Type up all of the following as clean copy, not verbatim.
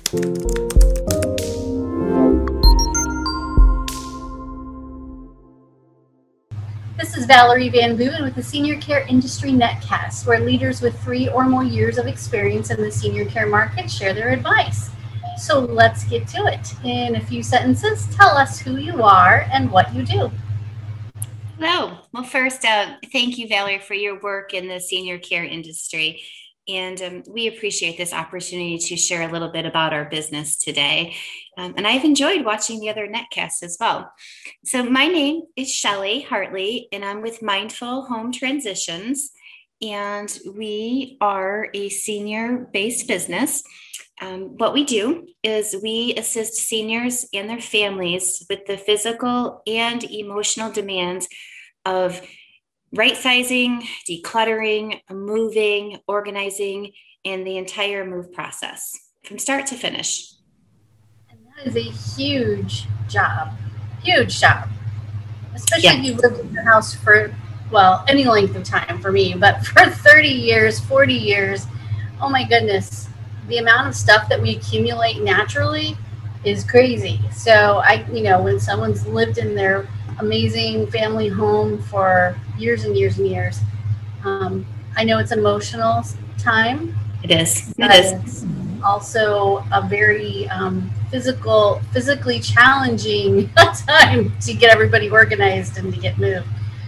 This is Valerie Van Boeven with the Senior Care Industry Netcast, where leaders with 3 or more years of experience in the senior care market share their advice. So let's get to it. In a few sentences, tell us who you are and what you do. Hello. Well, first, thank you, Valerie, for your work in the senior care industry. And we appreciate this opportunity to share a little bit about our business today. And I've enjoyed watching the other netcasts as well. So my name is Shelley Hartley, and I'm with Mindful Home Transitions. And we are a senior-based business. What we do is we assist seniors and their families with the physical and emotional demands of right sizing, decluttering, moving, organizing, and the entire move process from start to finish. And that is a huge job, especially if you've lived in your house for, well, any length of time for me, but for 30 years, 40 years, oh my goodness, the amount of stuff that we accumulate naturally is crazy. So when someone's lived in their amazing family home for years and years and years, I know it's emotional time. It is. It's also a very physically challenging time to get everybody organized and to get moved.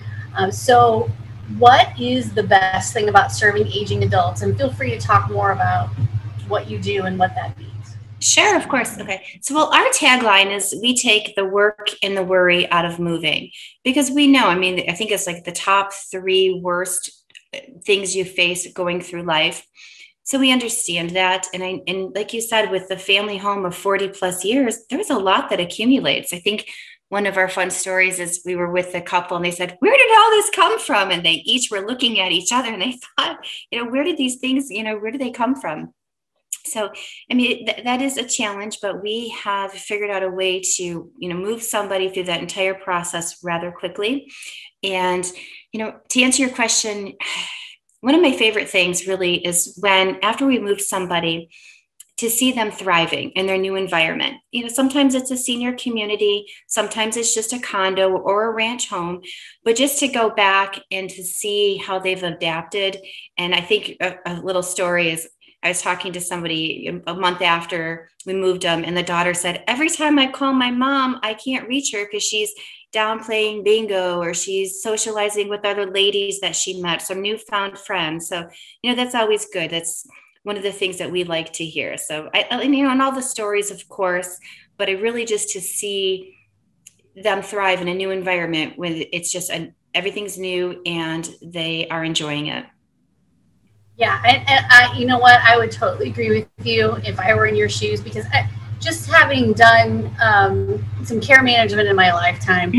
So what is the best thing about serving aging adults? And feel free to talk more about what you do and what that means. Sure, of course. Okay. So, our tagline is we take the work and the worry out of moving, because we know, I think it's like the top 3 worst things you face going through life. So we understand that. And like you said, with the family home of 40 plus years, there's a lot that accumulates. I think one of our fun stories is we were with a couple and they said, where did all this come from? And they each were looking at each other and they thought, where did these things, where did they come from? So, that is a challenge, but we have figured out a way to, move somebody through that entire process rather quickly. And, to answer your question, one of my favorite things really is after we move somebody, to see them thriving in their new environment. Sometimes it's a senior community, sometimes it's just a condo or a ranch home, but just to go back and to see how they've adapted. And I think a little story is, I was talking to somebody a month after we moved them, and the daughter said, every time I call my mom, I can't reach her because she's down playing bingo or she's socializing with other ladies that she met, some newfound friends. So, that's always good. That's one of the things that we like to hear. So, and all the stories, of course, but I really just to see them thrive in a new environment when it's just everything's new and they are enjoying it. Yeah, and I, you know what, I would totally agree with you if I were in your shoes, because just having done some care management in my lifetime,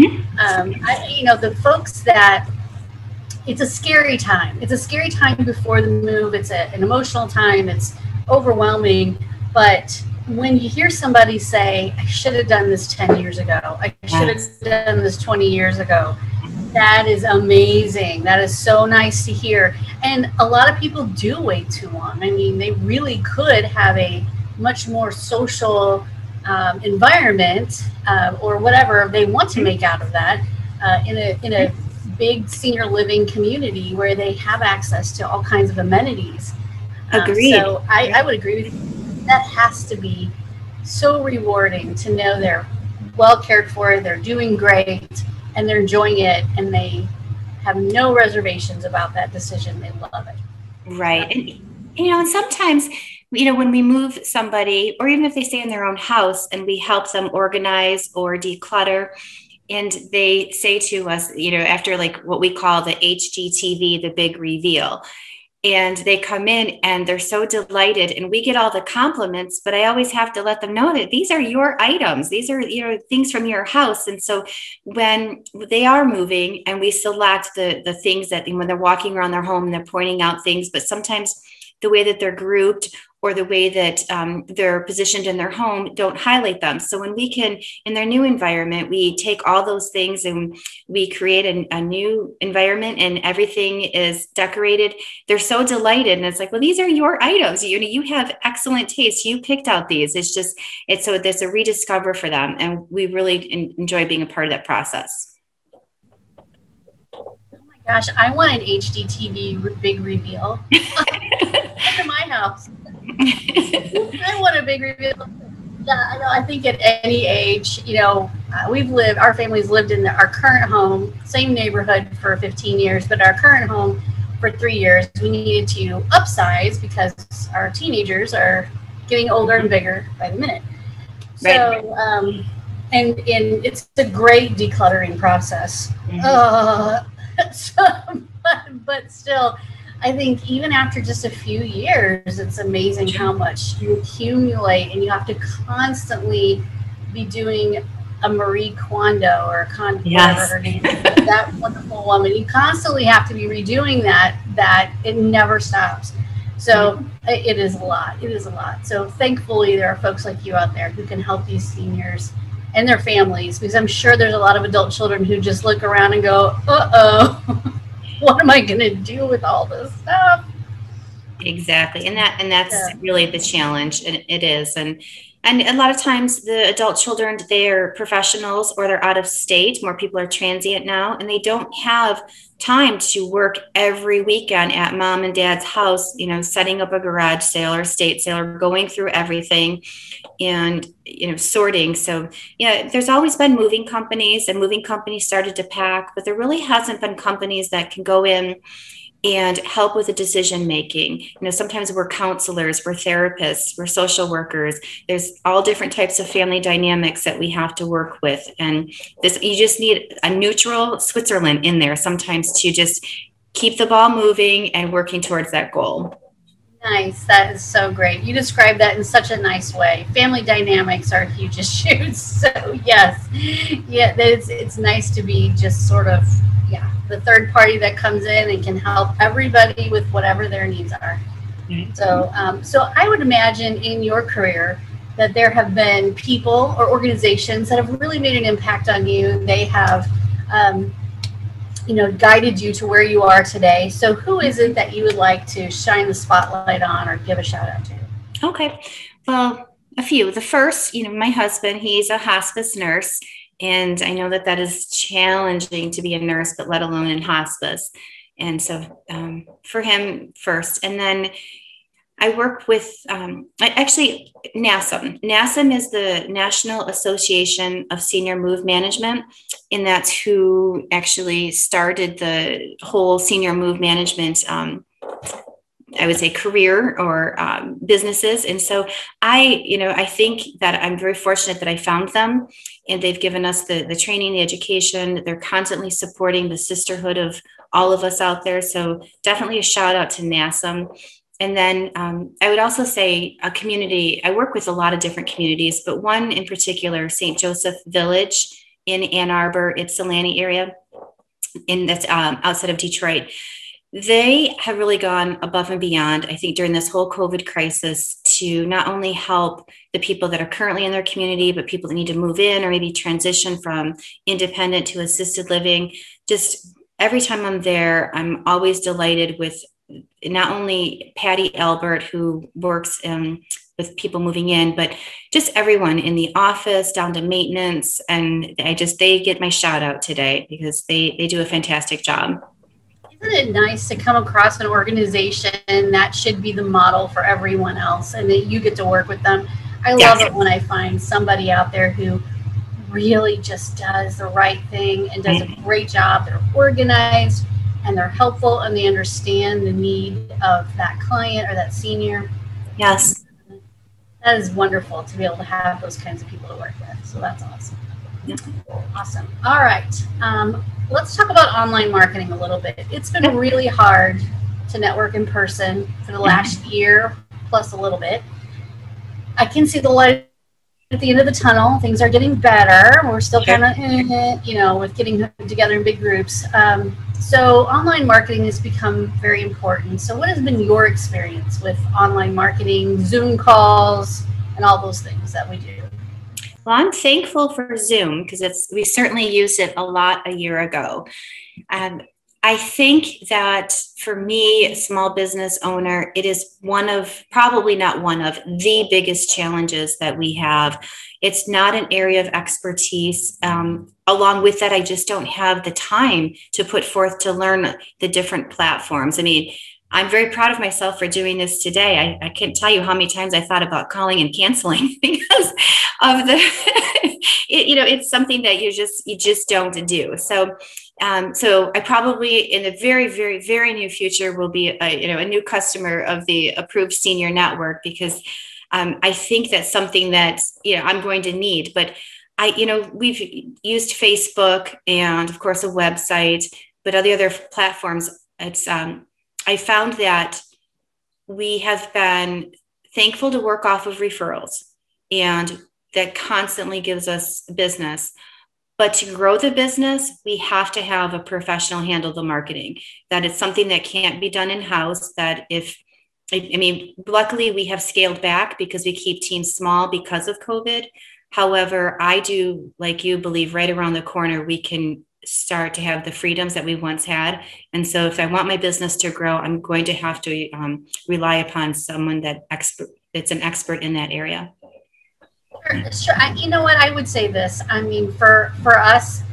the folks that, it's a scary time. It's a scary time before the move. It's an emotional time. It's overwhelming. But when you hear somebody say, I should have done this 10 years ago, I should have done this 20 years ago, that is amazing. That is so nice to hear. And a lot of people do wait too long. They really could have a much more social environment or whatever they want to make out of that in a big senior living community where they have access to all kinds of amenities. Agreed. So I would agree with you. That has to be so rewarding to know they're well cared for, they're doing great, and they're enjoying it, and they have no reservations about that decision. They love it. Right. And sometimes, when we move somebody, or even if they stay in their own house and we help them organize or declutter, and they say to us, after like what we call the HGTV, the big reveal, and they come in and they're so delighted and we get all the compliments, but I always have to let them know that these are your items. These are, things from your house. And so when they are moving and we select the things that when they're walking around their home and they're pointing out things, but sometimes the way that they're grouped or the way that they're positioned in their home don't highlight them. So when we can, in their new environment, we take all those things and we create a new environment and everything is decorated. They're so delighted. And it's like, well, these are your items. You have excellent taste. You picked out these. So there's a rediscover for them. And we really enjoy being a part of that process. Gosh, I want an HDTV big reveal. Come to my house. I want a big reveal. Yeah, I know. I think at any age, our family's lived in our current home, same neighborhood for 15 years, but our current home for 3 years, we needed to upsize because our teenagers are getting older and bigger by the minute. Right. So, and it's a great decluttering process. But still, I think even after just a few years, it's amazing how much you accumulate, and you have to constantly be doing a Marie Kondo or whatever her name is, that wonderful woman. You constantly have to be redoing that it never stops. So it is a lot. It is a lot. So thankfully, there are folks like you out there who can help these seniors and their families, because I'm sure there's a lot of adult children who just look around and go, uh-oh, what am I going to do with all this stuff? Exactly. And that's really the challenge. And it is. And a lot of times the adult children, they're professionals or they're out of state. More people are transient now, and they don't have time to work every weekend at mom and dad's house, setting up a garage sale or estate sale or going through everything and, sorting. So, there's always been moving companies, and moving companies started to pack, but there really hasn't been companies that can go in and help with the decision making. Sometimes we're counselors, we're therapists, we're social workers. There's all different types of family dynamics that we have to work with. And you just need a neutral Switzerland in there sometimes to just keep the ball moving and working towards that goal. Nice. That is so great. You described that in such a nice way. Family dynamics are huge issues. So yes, it's nice to be just sort of, the third party that comes in and can help everybody with whatever their needs are. Mm-hmm. So I would imagine in your career that there have been people or organizations that have really made an impact on you. They have, guided you to where you are today. So who is it that you would like to shine the spotlight on or give a shout out to? Okay. Well, a few. The first, my husband, he's a hospice nurse. And I know that is challenging to be a nurse, but let alone in hospice. And so for him first. And then I work with NASM. NASM is the National Association of Senior Move Management. And that's who actually started the whole senior move management I would say career or businesses. And so I think that I'm very fortunate that I found them, and they've given us the training, the education. They're constantly supporting the sisterhood of all of us out there. So definitely a shout out to NASM. And then I would also say a community. I work with a lot of different communities, but one in particular, St. Joseph Village in Ann Arbor, Ypsilanti area, that's outside of Detroit. They have really gone above and beyond, I think, during this whole COVID crisis to not only help the people that are currently in their community, but people that need to move in or maybe transition from independent to assisted living. Just every time I'm there, I'm always delighted with not only Patty Albert, who works with people moving in, but just everyone in the office down to maintenance. And they get my shout out today because they do a fantastic job. Isn't it nice to come across an organization that should be the model for everyone else and that you get to work with them? I love it when I find somebody out there who really just does the right thing and does a great job. They're organized and they're helpful and they understand the need of that client or that senior. Yes. That is wonderful to be able to have those kinds of people to work with. So that's awesome. Awesome. All right. Let's talk about online marketing a little bit. It's been really hard to network in person for the last year, plus a little bit. I can see the light at the end of the tunnel. Things are getting better. We're still kind of, with getting together in big groups. So online marketing has become very important. So what has been your experience with online marketing, Zoom calls, and all those things that we do? Well, I'm thankful for Zoom because we certainly used it a lot a year ago. I think that for me, a small business owner, it is probably not one of the biggest challenges that we have. It's not an area of expertise. Along with that, I just don't have the time to put forth to learn the different platforms. I mean, I'm very proud of myself for doing this today. I can't tell you how many times I thought about calling and canceling because of it's something that you just don't do. So I probably in the very, very, very near future will be a new customer of the Approved Senior Network because I think that's something that I'm going to need. But we've used Facebook and of course a website, but other platforms. I found that we have been thankful to work off of referrals, and that constantly gives us business. But to grow the business, we have to have a professional handle the marketing. That it's something that can't be done in-house. Luckily we have scaled back because we keep teams small because of COVID. However, I do, like you, believe right around the corner, we can start to have the freedoms that we once had. And so if I want my business to grow, I'm going to have to rely upon someone that's an expert in that area. Sure. You know what? I would say this. I mean, for us,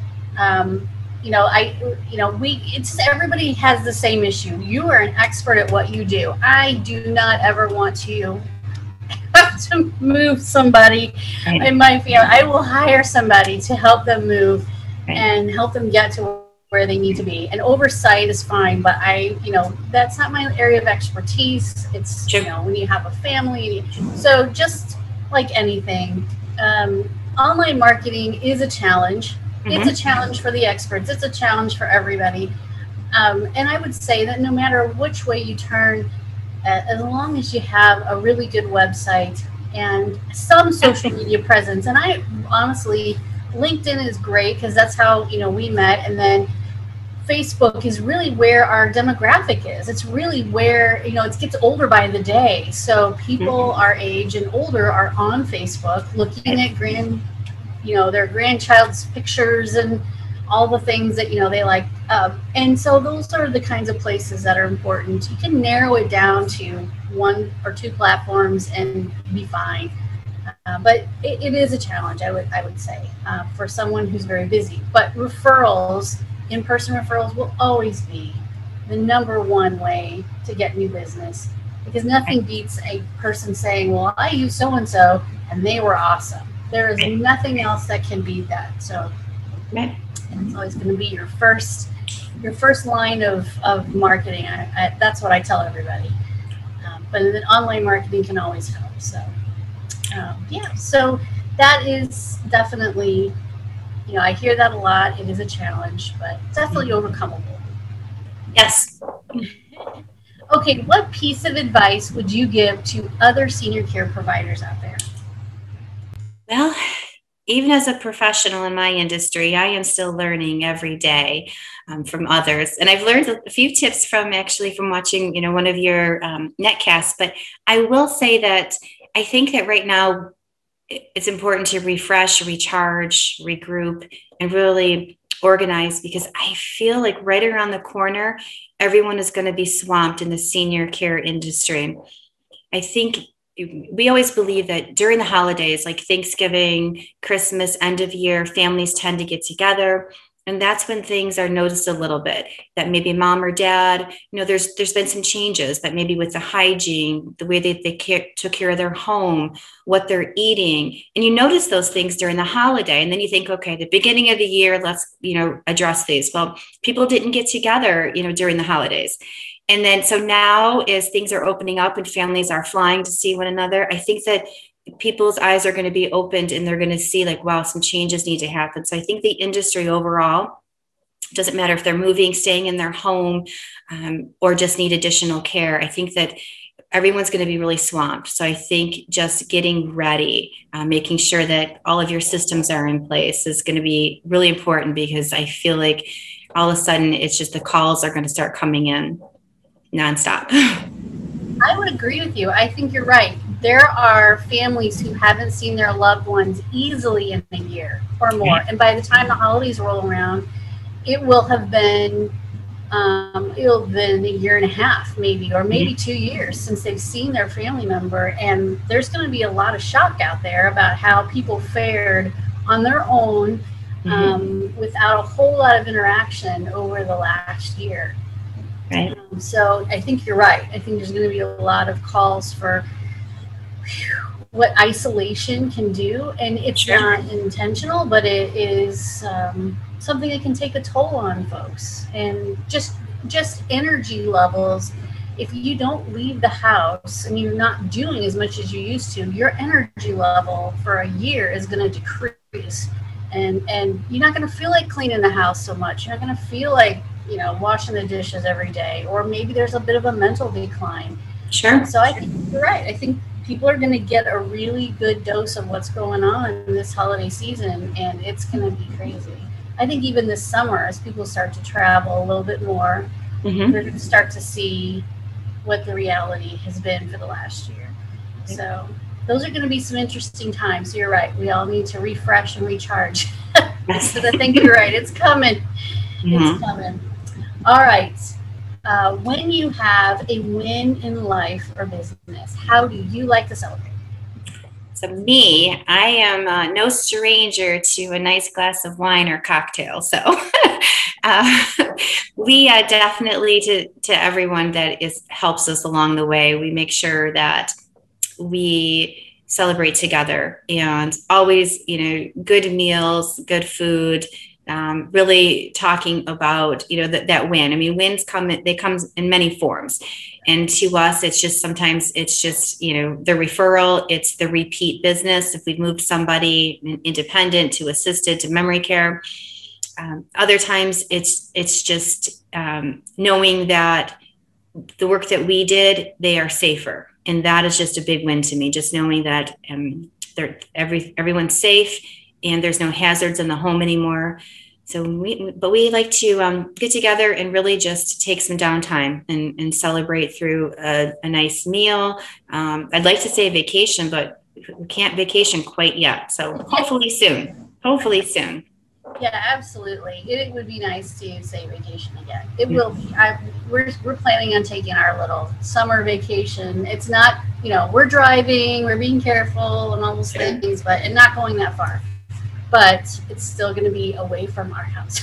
it's everybody has the same issue. You are an expert at what you do. I do not ever want to have to move somebody in my field. I will hire somebody to help them move and help them get to where they need to be. And oversight is fine, but that's not my area of expertise. It's, when you have a family. So just like anything, online marketing is a challenge. Mm-hmm. It's a challenge for the experts. It's a challenge for everybody. And I would say that no matter which way you turn, as long as you have a really good website and some social media presence, and I honestly, LinkedIn is great because that's how we met, and then Facebook is really where our demographic is. It's really where it gets older by the day. So people our age and older are on Facebook looking at their grandchild's pictures and all the things that they like. And so those are the kinds of places that are important. You can narrow it down to one or two platforms and be fine. But it is a challenge, I would say, for someone who's very busy. But referrals, in-person referrals, will always be the number one way to get new business, because nothing beats a person saying, well, I use so-and-so and they were awesome. There is nothing else that can beat that. So it's always going to be your first line of marketing. That's what I tell everybody. But then online marketing can always help. So so that is definitely, I hear that a lot. It is a challenge, but definitely overcomable. Yes. Okay, what piece of advice would you give to other senior care providers out there? Well, even as a professional in my industry, I am still learning every day from others. And I've learned a few tips from watching, one of your netcasts. But I will say that I think that right now it's important to refresh, recharge, regroup, and really organize, because I feel like right around the corner, everyone is going to be swamped in the senior care industry. I think we always believe that during the holidays, like Thanksgiving, Christmas, end of year, families tend to get together. And that's when things are noticed a little bit, that maybe mom or dad, there's been some changes, that maybe with the hygiene, the way they took care of their home, what they're eating. And you notice those things during the holiday. And then you think, okay, the beginning of the year, let's, address these. Well, people didn't get together, during the holidays. And then, so now as things are opening up and families are flying to see one another, I think that people's eyes are going to be opened and they're going to see like, wow, some changes need to happen. So I think the industry overall, doesn't matter if they're moving, staying in their home, or just need additional care. I think that everyone's going to be really swamped. So I think just getting ready, making sure that all of your systems are in place is going to be really important, because I feel like all of a sudden it's just the calls are going to start coming in nonstop. I would agree with you. I think you're right. There are families who haven't seen their loved ones easily in a year or more. And by the time the holidays roll around, it will have been a year and a half maybe, or maybe 2 years since they've seen their family member. And there's going to be a lot of shock out there about how people fared on their own without a whole lot of interaction over the last year. Right. So I think you're right. I think there's going to be a lot of calls for what isolation can do. And it's not intentional, but it is something that can take a toll on folks. And just energy levels. If you don't leave the house and you're not doing as much as you used to, your energy level for a year is going to decrease. And you're not going to feel like cleaning the house so much. You're not going to feel like, washing the dishes every day, or maybe there's a bit of a mental decline. Sure. So I think you're right. I think people are going to get a really good dose of what's going on in this holiday season, and it's going to be crazy. I think even this summer, as people start to travel a little bit more, we're going to start to see what the reality has been for the last year. So those are going to be some interesting times. So you're right. We all need to refresh and recharge. So I think you're right. It's coming. It's coming. All right. When you have a win in life or business, how do you like to celebrate? So me, I am no stranger to a nice glass of wine or cocktail. So we definitely, to everyone that helps us along the way, we make sure that we celebrate together, and always, good meals, good food. Really talking about, that win. I mean, wins come in many forms. And to us, it's just sometimes the referral, it's the repeat business. If we've moved somebody independent to assisted to memory care, other times it's just knowing that the work that we did, they are safer. And that is just a big win to me, just knowing that everyone's safe and there's no hazards in the home anymore. So we like to get together and really just take some downtime and celebrate through a nice meal. I'd like to say vacation, but we can't vacation quite yet. So hopefully soon. Yeah, absolutely. It would be nice to say vacation again. It will be. We're planning on taking our little summer vacation. It's not, we're driving, we're being careful and all those things, and not going that far. But it's still going to be away from our house.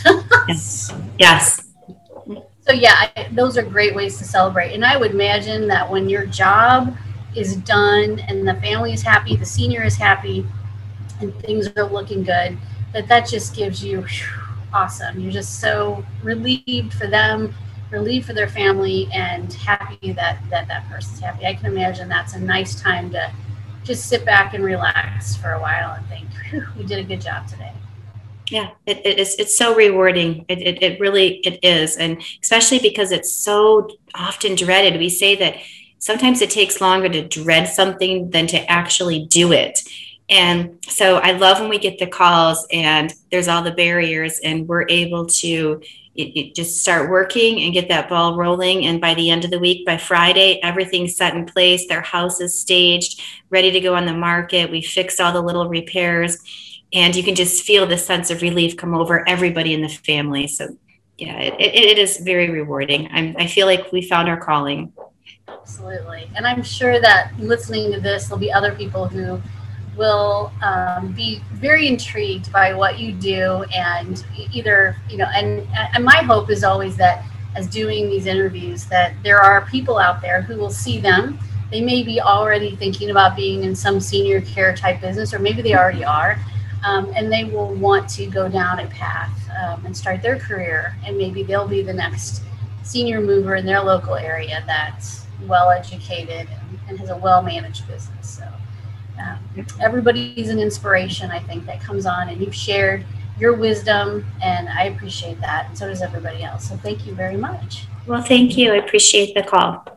Yes. So yeah, those are great ways to celebrate. And I would imagine that when your job is done and the family is happy, the senior is happy, and things are looking good, that just gives you awesome. You're just so relieved for them, relieved for their family, and happy that person's happy. I can imagine that's a nice time to just sit back and relax for a while and think, we did a good job today. Yeah, it's so rewarding. It really is. And especially because it's so often dreaded. We say that sometimes it takes longer to dread something than to actually do it. And so I love when we get the calls and there's all the barriers and we're able to just start working and get that ball rolling. And by the end of the week, by Friday, everything's set in place. Their house is staged, ready to go on the market. We fixed all the little repairs, and you can just feel the sense of relief come over everybody in the family. So yeah, it is very rewarding. I feel like we found our calling. Absolutely. And I'm sure that listening to this, there'll be other people who will be very intrigued by what you do, and either, and my hope is always that as doing these interviews, that there are people out there who will see them. They may be already thinking about being in some senior care type business, or maybe they already are, and they will want to go down a path and start their career, and maybe they'll be the next senior mover in their local area that's well educated and has a well managed business. So everybody's an inspiration, I think, that comes on, and you've shared your wisdom, and I appreciate that, and so does everybody else. So thank you very much. Well, thank you. I appreciate the call.